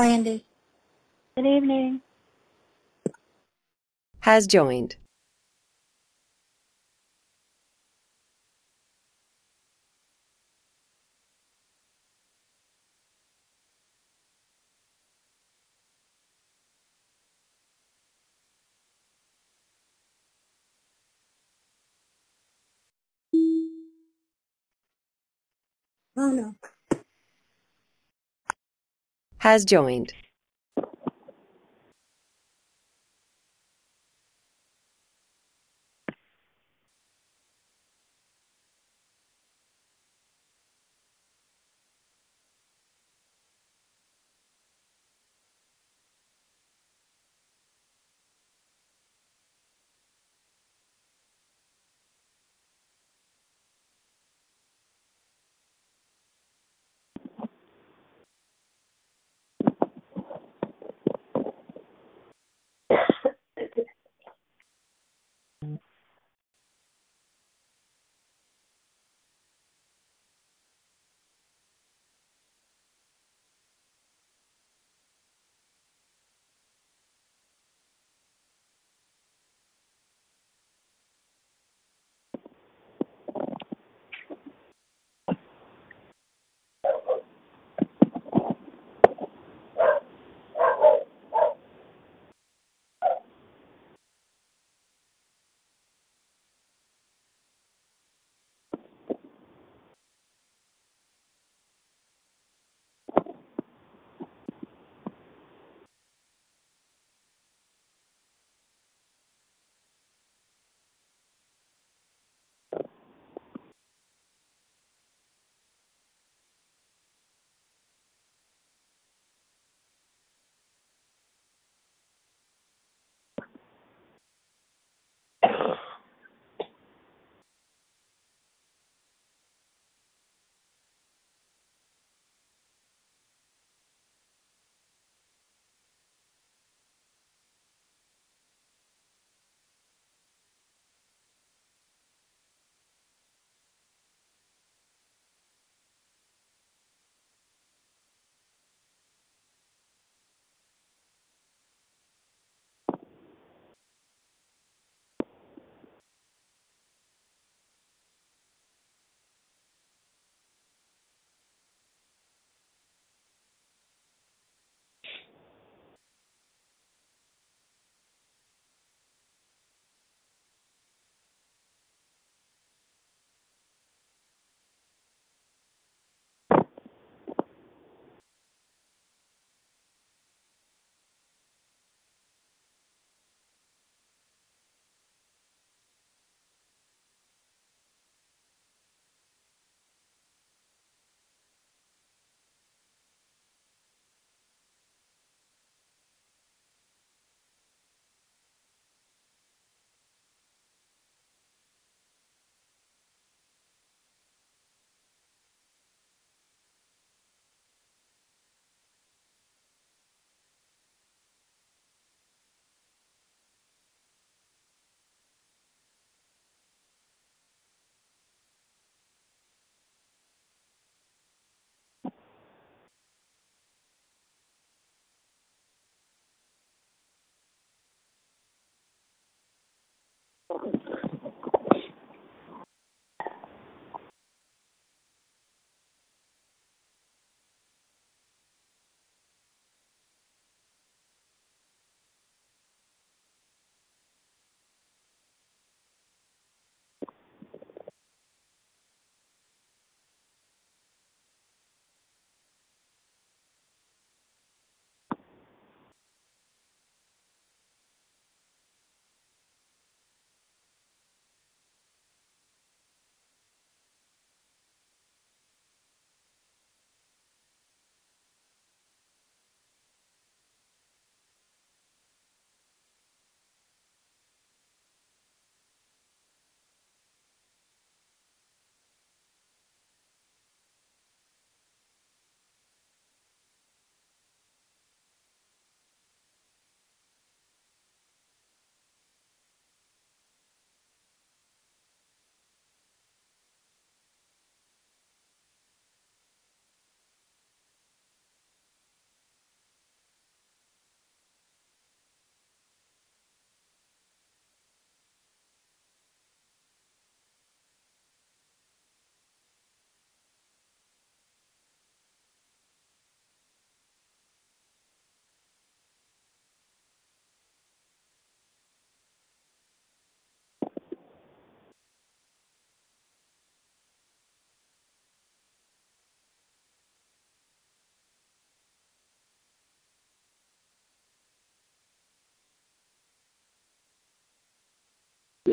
Andy. Good evening. Has joined. Oh no. Has joined.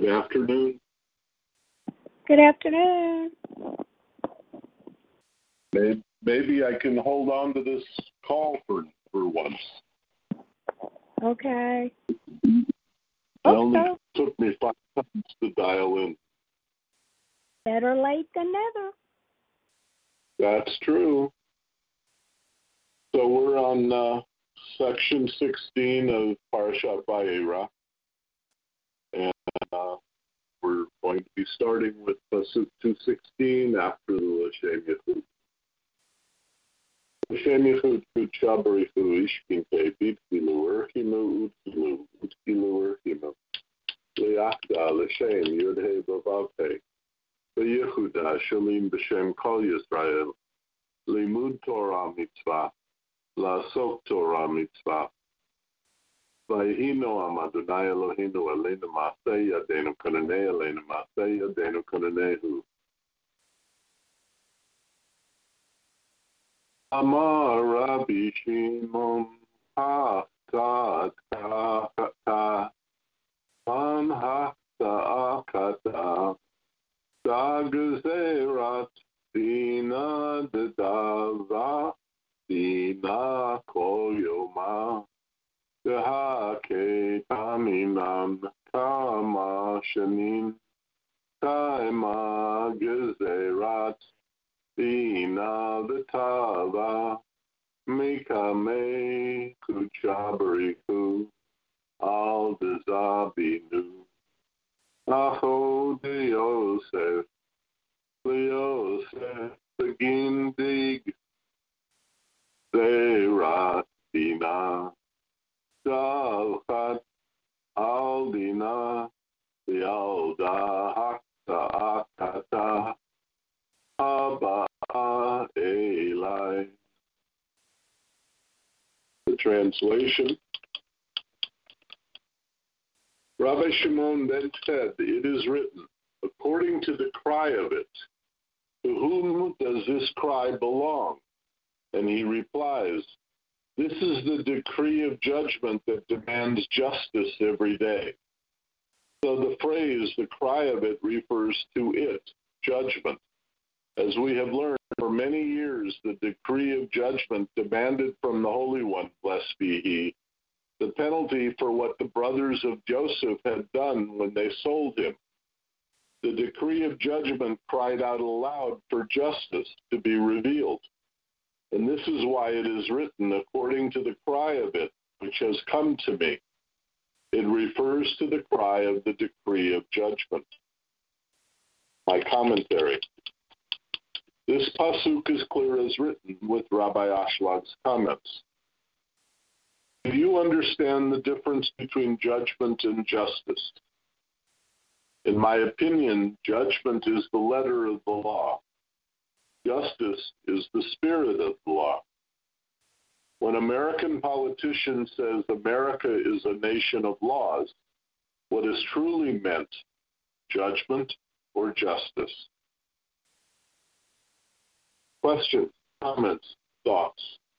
Good afternoon. Good afternoon. Maybe I can hold on to this call for once. Okay. It only took me 5 times to dial in. Better late than never. That's true. So we're on section 16 of Parashat Vayera, and we're going to be starting with Pasuk 216 after the L'Shem Yechud. L'Shem Yechud Kudsha Barichu Ishkinte Bidkilu Erchimu Utkilu Erchimu Liachda L'Shem Yudhe Bavavhe V'Yehuda Shalim B'Shem Kol Yisrael Limud Torah Mitzvah La'asok Torah Mitzvah Vayihino Adonai Eloheinu Aleinu Ma'aseh Yadeinu Konanei Aleinu Ma'aseh Yadeinu Konanehu Amar Rabbi Shimon HaKat Kata Man Hakta Akata Dagzerat Dina Dedava Dina Koyoma Dehake Taminam Kama Shanin Kaima Gezerat Dina Vitava Mikame Kuchabariku Al Dezabinu Aho de Yosef Leosef Begindig Zerat Dina Dalchat Aldina Yalda Hakta Akata Abba Eli. The translation. Rabbi Shimon then said, "It is written, according to the cry of it, to whom does this cry belong?" And he replies, "This is the decree of judgment that demands justice every day." So the phrase, the cry of it, refers to it, judgment. As we have learned, for many years, the decree of judgment demanded from the Holy One, blessed be He, the penalty for what the brothers of Joseph had done when they sold him. The decree of judgment cried out aloud for justice to be revealed. And this is why it is written, according to the cry of it, which has come to me. It refers to the cry of the decree of judgment. My commentary. This pasuk is clear as written with Rabbi Ashlag's comments. Do you understand the difference between judgment and justice? In my opinion, judgment is the letter of the law. Justice is the spirit of the law. When an American politician says America is a nation of laws, what is truly meant, judgment or justice? Questions, comments, thoughts?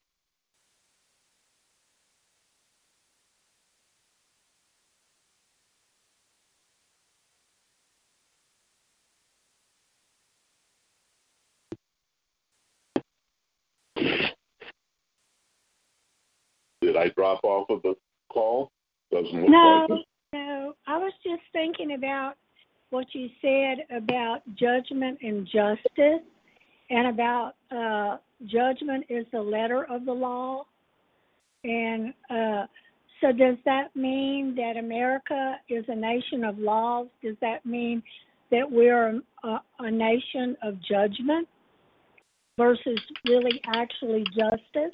Did I drop off of the call? Doesn't look like it. No. I was just thinking about what you said about judgment and justice, and about judgment is the letter of the law. And so does that mean that America is a nation of laws? Does that mean that we're a nation of judgment versus really actually justice?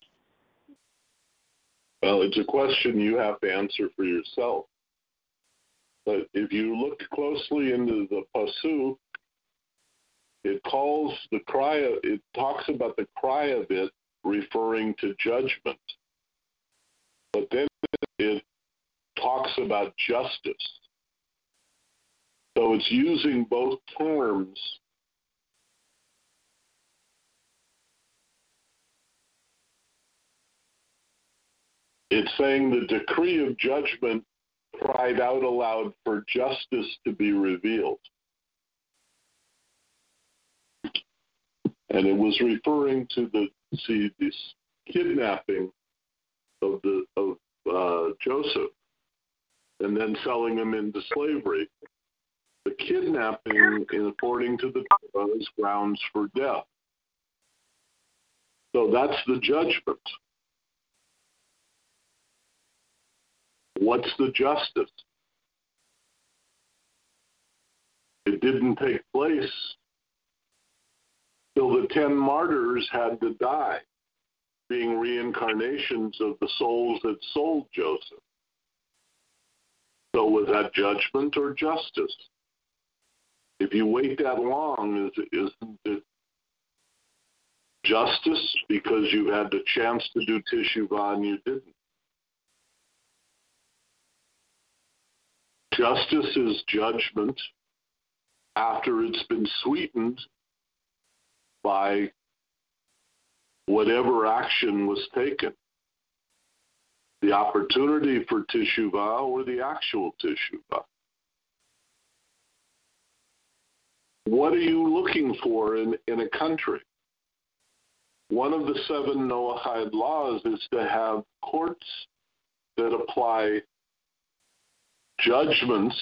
Well, it's a question you have to answer for yourself. But if you look closely into the pasuk, it talks about the cry of it referring to judgment. But then it talks about justice. So it's using both terms. It's saying the decree of judgment cried out aloud for justice to be revealed. And it was referring to this kidnapping of Joseph and then selling him into slavery. The kidnapping, according to the Torah, is grounds for death. So that's the judgment. What's the justice? It didn't take place till the 10 martyrs had to die, being reincarnations of the souls that sold Joseph. So was that judgment or justice? If you wait that long, isn't it justice because you had the chance to do teshuvah and you didn't? Justice is judgment after it's been sweetened by whatever action was taken. The opportunity for teshuvah or the actual teshuvah. What are you looking for in a country? One of the 7 Noahide laws is to have courts that apply judgments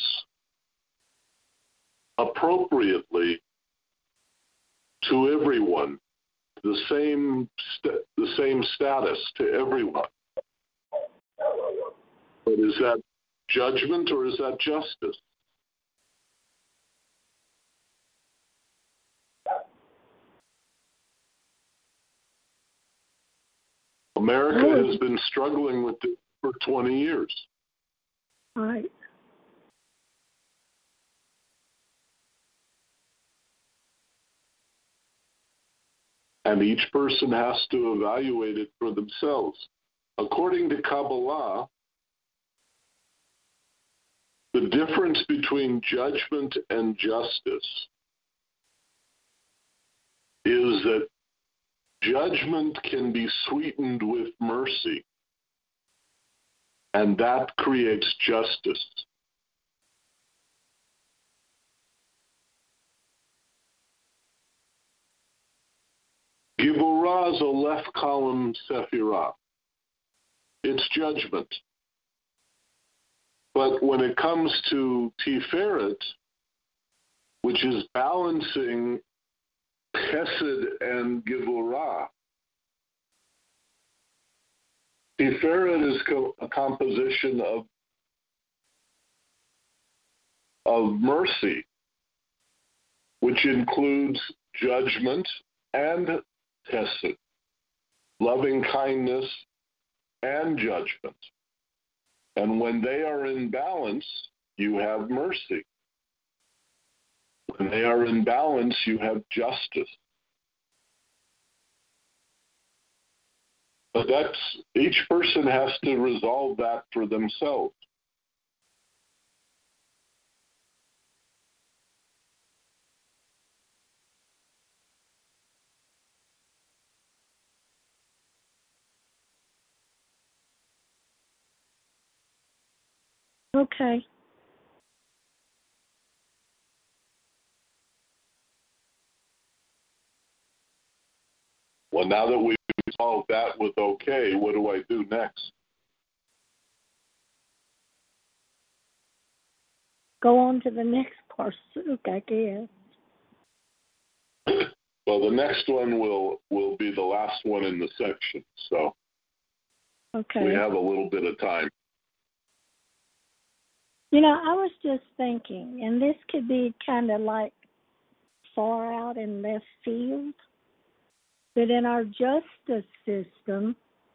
appropriately to everyone, the same status to everyone. But is that judgment or is that justice? America has been struggling with this for 20 years. Right. And each person has to evaluate it for themselves. According to Kabbalah, the difference between judgment and justice is that judgment can be sweetened with mercy, and that creates justice. Gevurah is a left column sephirah. It's judgment. But when it comes to Tiferet, which is balancing Chesed and Gevurah, Tiferet is a composition of mercy, which includes judgment and Chesed, loving kindness and judgment. And when they are in balance, you have mercy. When they are in balance, you have justice. But each person has to resolve that for themselves. Okay. Well, now that we've resolved that with okay, what do I do next? Go on to the next pursuit, I guess. Well, the next one will be the last one in the section, so Okay. we have a little bit of time. You know, I was just thinking, and this could be kind of like far out in left field, but in our justice system,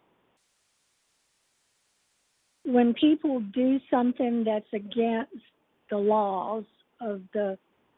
when people do something that's against the laws of the,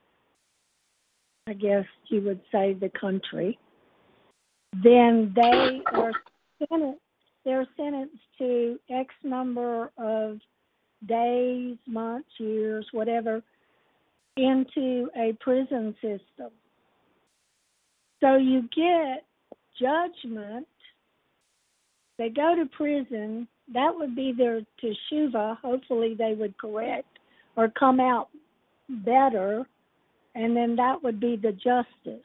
I guess you would say, the country, then they are sentenced to X number of days, months, years, whatever, into a prison system. So you get judgment. They go to prison, that would be their teshuvah. Hopefully they would correct or come out better, and then that would be the justice.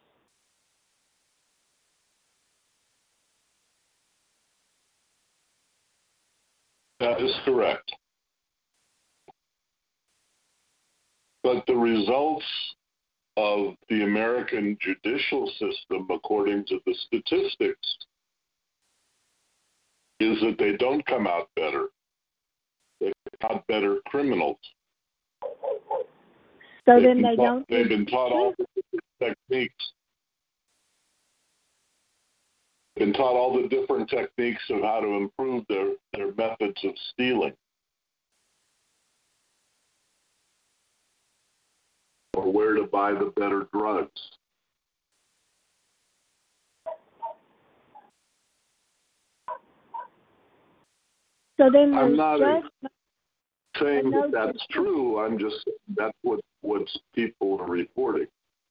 That is correct. But the results of the American judicial system, according to the statistics, is that they don't come out better. They come out better criminals. So then they don't. They've been taught all the different techniques. Been taught all the different techniques of how to improve their methods of stealing. Or where to buy the better drugs. So then I'm not judgment. saying that that's true. I'm just saying that's what people are reporting.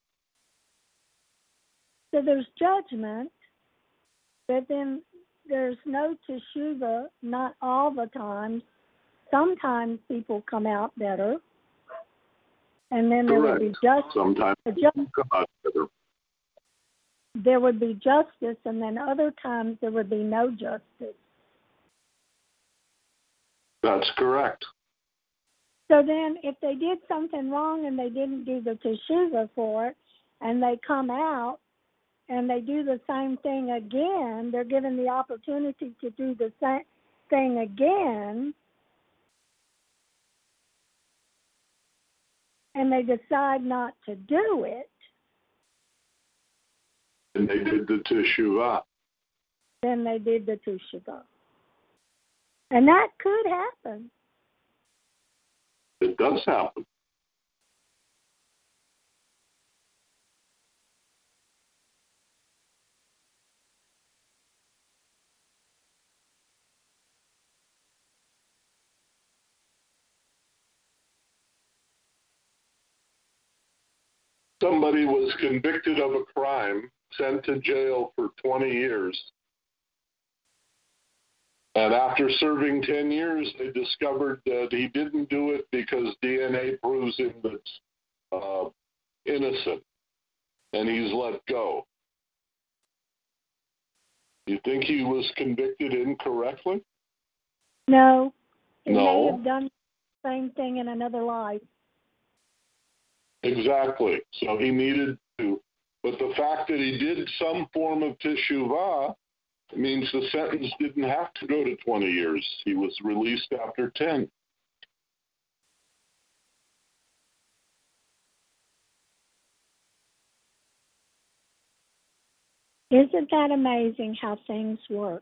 So there's judgment, but then there's no teshuvah, not all the time. Sometimes people come out better. And then there would be justice. Sometimes people come out better. There would be justice, and then other times there would be no justice. That's correct. So then if they did something wrong and they didn't do the teshuvah for it, and they come out and they do the same thing again, they're given the opportunity to do the same thing again, and they decide not to do it. And they did the teshuvah. Then they did the teshuvah. And that could happen. It does happen. Somebody was convicted of a crime, sent to jail for 20 years. And after serving 10 years, they discovered that he didn't do it because DNA proves him that's innocent. And he's let go. You think he was convicted incorrectly? No. He No. may have done the same thing in another life. Exactly. So he needed to. But the fact that he did some form of teshuvah means the sentence didn't have to go to 20 years. He was released after 10. Isn't that amazing how things work?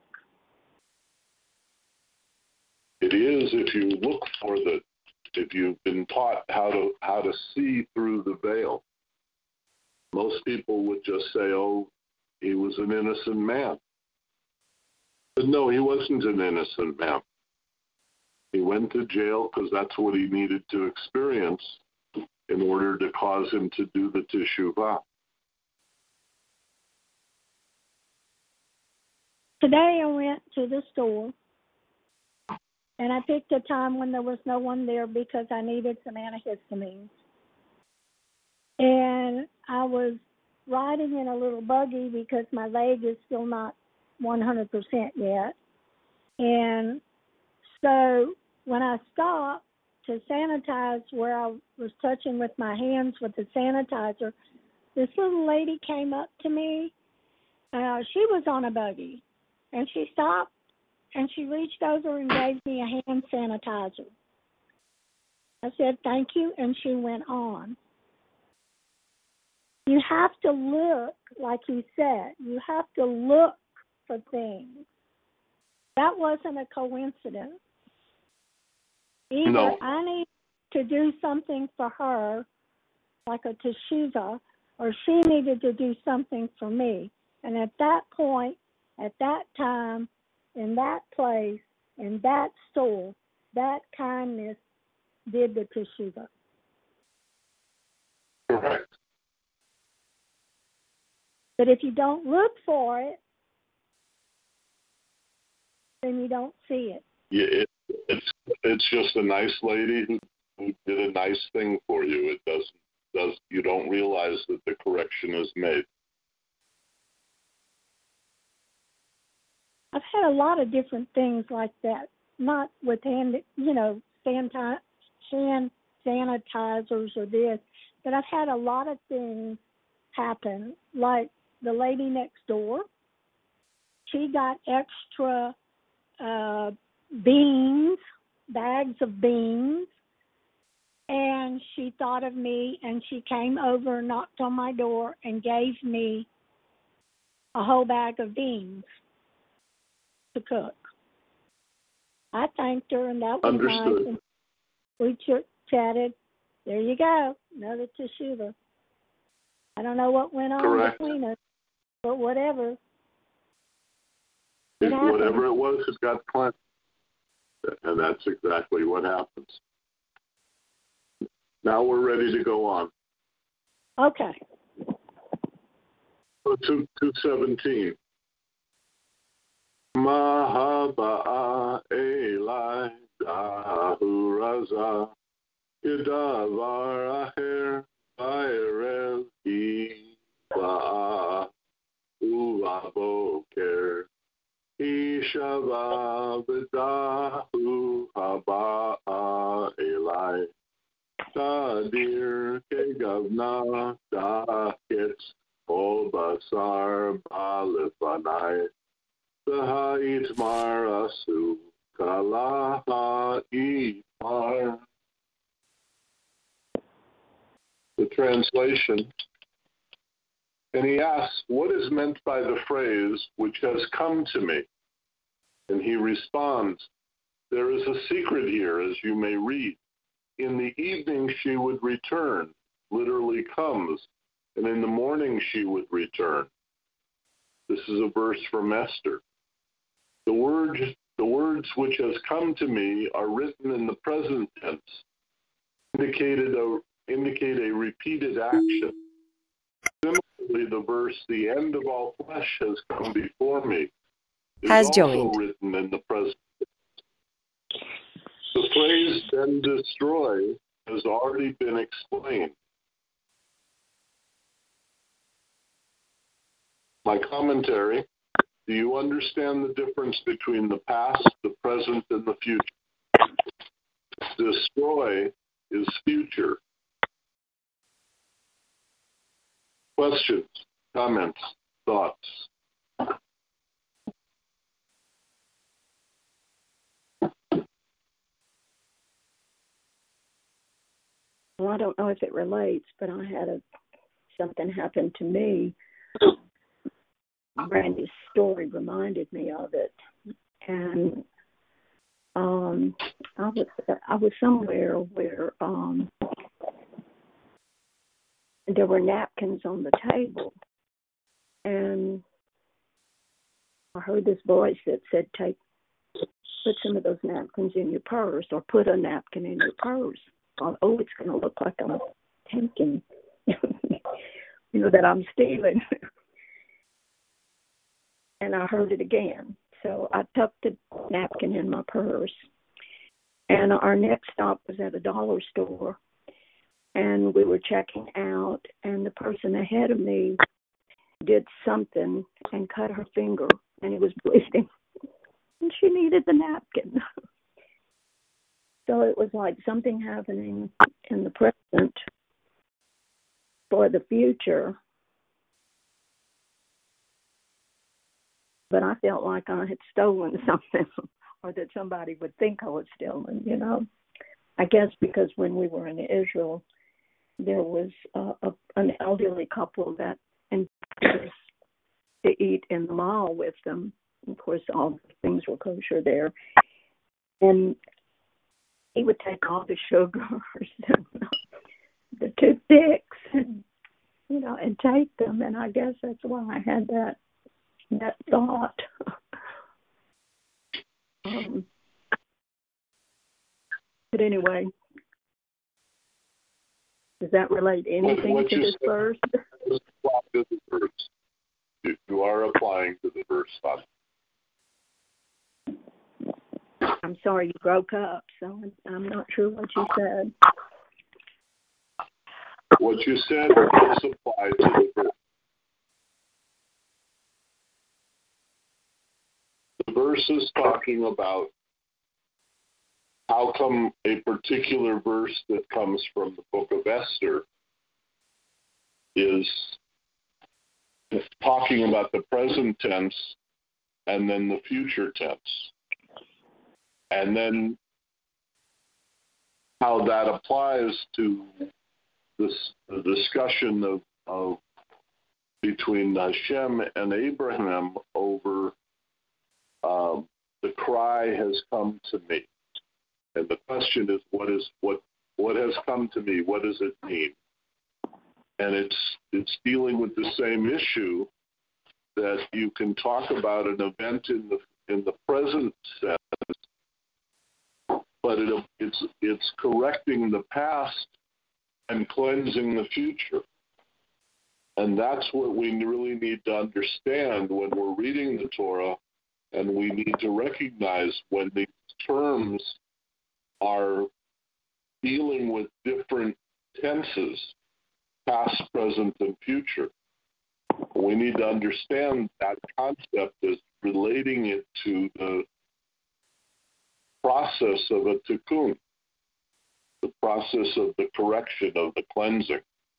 It is if you look for if you've been taught how to see through the veil. Most people would just say, oh, he was an innocent man. But no, he wasn't an innocent man. He went to jail because that's what he needed to experience in order to cause him to do the teshuvah. Today I went to the store, and I picked a time when there was no one there because I needed some antihistamines. And I was riding in a little buggy because my leg is still not 100% yet. And so when I stopped to sanitize where I was touching with my hands with the sanitizer, this little lady came up to me. She was on a buggy, and she stopped, and she reached over and gave me a hand sanitizer. I said, thank you, and she went on. You have to look, like you said, you have to look for things. That wasn't a coincidence. Either No. I need to do something for her, like a teshuvah, or she needed to do something for me. And at that point, at that time, in that place, in that store, that kindness did the teshuvah. Correct. But if you don't look for it, then you don't see it. Yeah, it's just a nice lady who did a nice thing for you. You don't realize that the correction is made. I've had a lot of different things like that, not with hand sanitizers or this, but I've had a lot of things happen, like the lady next door. She got extra beans, bags of beans, and she thought of me, and she came over and knocked on my door and gave me a whole bag of beans to cook. I thanked her, and that was Understood. nice. And we chatted. There you go, another teshuva. I don't know what went on Correct. between us, but whatever. It happened. Whatever it was, it got cleansed. And that's exactly what happens. Now we're ready to go on. Okay. 217. Mahaba Eli Dahuraza Yedavar Aher Vairel Iba Uvaboker Ishava Vidahu Haba Eli Tadir Kegavna Dakit Obasar Balifanai Sahait Marasu Kalaha Imar. The translation. And he asks, what is meant by the phrase, which has come to me? And he responds, there is a secret here, as you may read. In the evening she would return, literally comes, and in the morning she would return. This is a verse from Esther. The words which has come to me are written in the present tense, indicate a repeated action. Similarly, the verse, the end of all flesh has come before me, is Has also joined. written in the present tense. The phrase then destroy has already been explained. My commentary, do you understand the difference between the past, the present, and the future? Destroy is future. Questions, comments, thoughts? Well, I don't know if it relates, but I had something happen to me. Brandy's story reminded me of it, and I was somewhere where there were napkins on the table, and I heard this voice that said, put some of those napkins in your purse, or put a napkin in your purse. I thought, oh, it's going to look like I'm taking, that I'm stealing. And I heard it again. So I tucked the napkin in my purse. And our next stop was at a dollar store. And we were checking out, and the person ahead of me did something and cut her finger, and it was bleeding. And she needed the napkin. So it was like something happening in the present for the future. But I felt like I had stolen something, or that somebody would think I was stealing, I guess because when we were in Israel, there was an elderly couple that invited us to eat in the mall with them. Of course, all the things were kosher there. And he would take all the sugars and the toothpicks and take them. And I guess that's why I had that thought. But anyway, does that relate anything to this verse? You are applying to the verse. sorry, you broke up, so I'm not sure what you said. What you said does apply to the verse. The verse is talking about how come a particular verse that comes from the book of Esther is talking about the present tense and then the future tense. And then how that applies to the discussion of between Hashem and Abraham over the cry has come to me. And the question is, what has come to me? What does it mean? And it's dealing with the same issue that you can talk about an event in the present sense, but it's correcting the past and cleansing the future. And that's what we really need to understand when we're reading the Torah, and we need to recognize when these terms are dealing with different tenses, past, present, and future. We need to understand that concept as relating it to the process of a tikkun, the process of the correction, of the cleansing.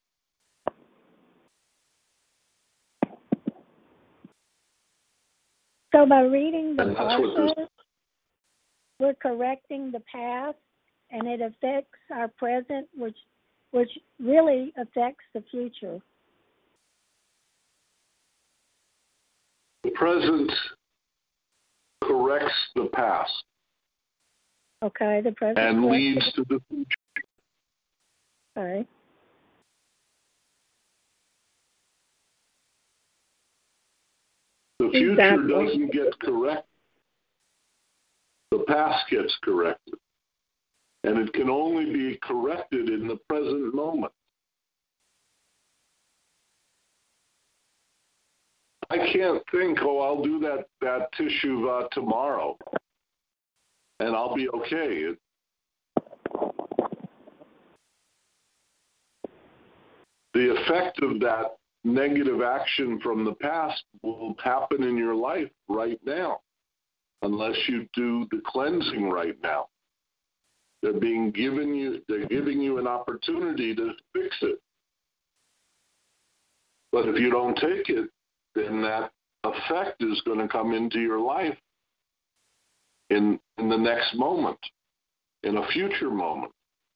So by reading the And that's what process, we're correcting the past, and it affects our present, which really affects the future. The present corrects the past Okay, the present. and corrects leads to the future. Okay. The future Exactly. doesn't get corrected. The past gets corrected. And it can only be corrected in the present moment. I can't think, I'll do that teshuvah tomorrow, and I'll be okay. The effect of that negative action from the past will happen in your life right now, unless you do the cleansing right now. They're giving you an opportunity to fix it. But if you don't take it, then that effect is going to come into your life in the next moment, in a future moment.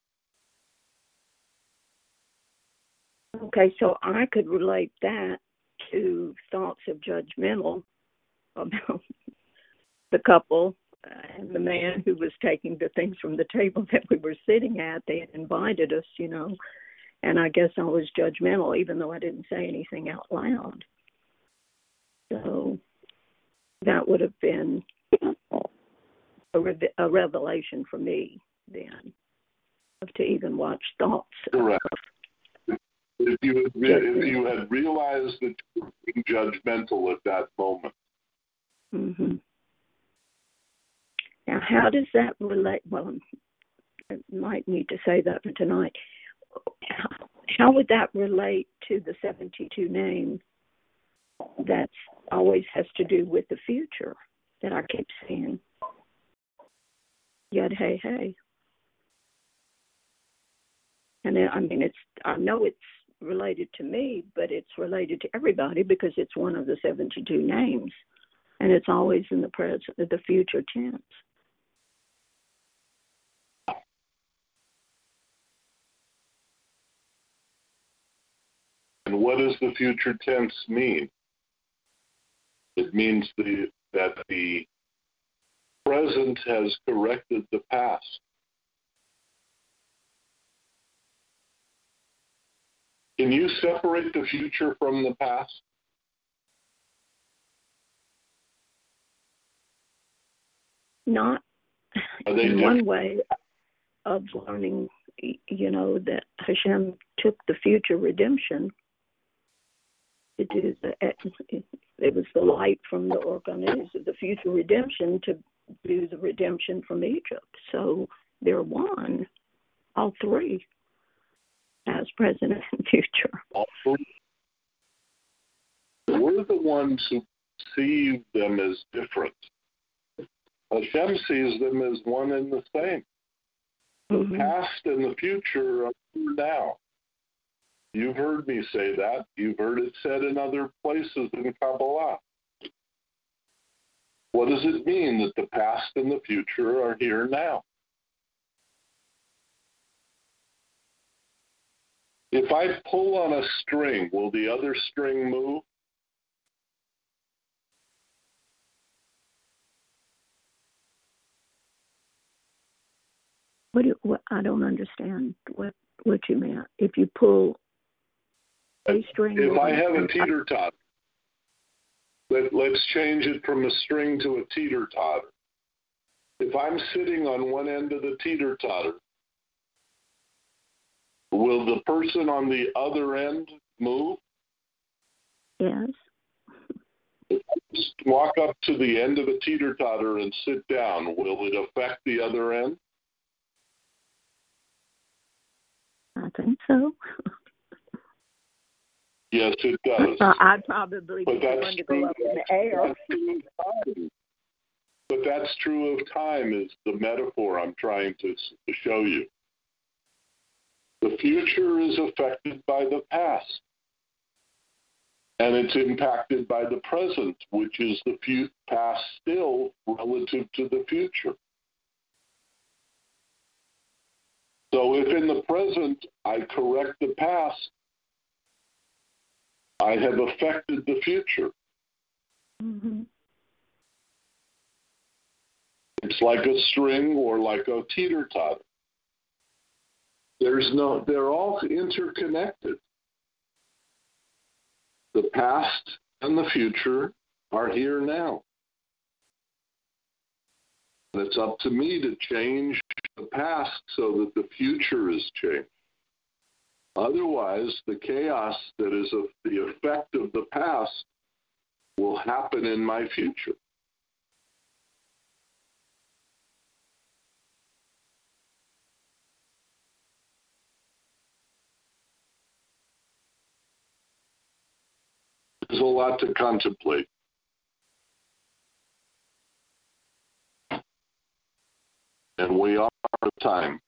Okay, so I could relate that to thoughts of judgmental about the couple and the man who was taking the things from the table that we were sitting at. They had invited us, and I guess I was judgmental, even though I didn't say anything out loud. So that would have been a revelation for me then, to even watch thoughts. Correct. If you had realized that you were being judgmental at that moment. Mm-hmm. Now, how does that relate? Well, I might need to say that for tonight. How would that relate to the 72 names that always has to do with the future that I keep seeing? Yud Hey Hey. And I know it's related to me, but it's related to everybody because it's one of the 72 names, and it's always in the present, the future tense. And what does the future tense mean? It means that the present has corrected the past. Can you separate the future from the past? Not in one way of learning, that Hashem took the future redemption to do it was the light from the organes of the future redemption to do the redemption from Egypt. So they're one, all three, as present and future. All three. We're the ones who see them as different. Hashem sees them as one and the same. The past and the future are here now. You've heard me say that. You've heard it said in other places in Kabbalah. What does it mean that the past and the future are here now? If I pull on a string, will the other string move? What I don't understand what you meant. If you pull a string. If I have a teeter-totter, let's change it from a string to a teeter-totter. If I'm sitting on one end of the teeter-totter, will the person on the other end move? Yes. If I just walk up to the end of a teeter-totter and sit down, will it affect the other end? I think so. Yes, it does. I'd probably be one to go up in the air. But that's true of time, is the metaphor I'm trying to show you. The future is affected by the past. And it's impacted by the present, which is the past still relative to the future. So if in the present I correct the past, I have affected the future. Mm-hmm. It's like a string or like a teeter-totter. They're all interconnected. The past and the future are here now. And it's up to me to change the past so that the future is changed. Otherwise, the chaos that is the effect of the past will happen in my future. There's a lot to contemplate. And we are out of time.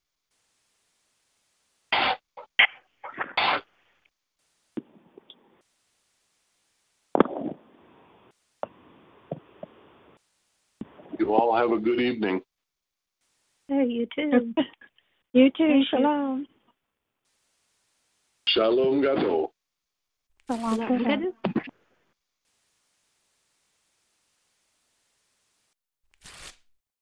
You all have a good evening. Hey, you too. You too. Shalom. Shalom Gadol. Shalom.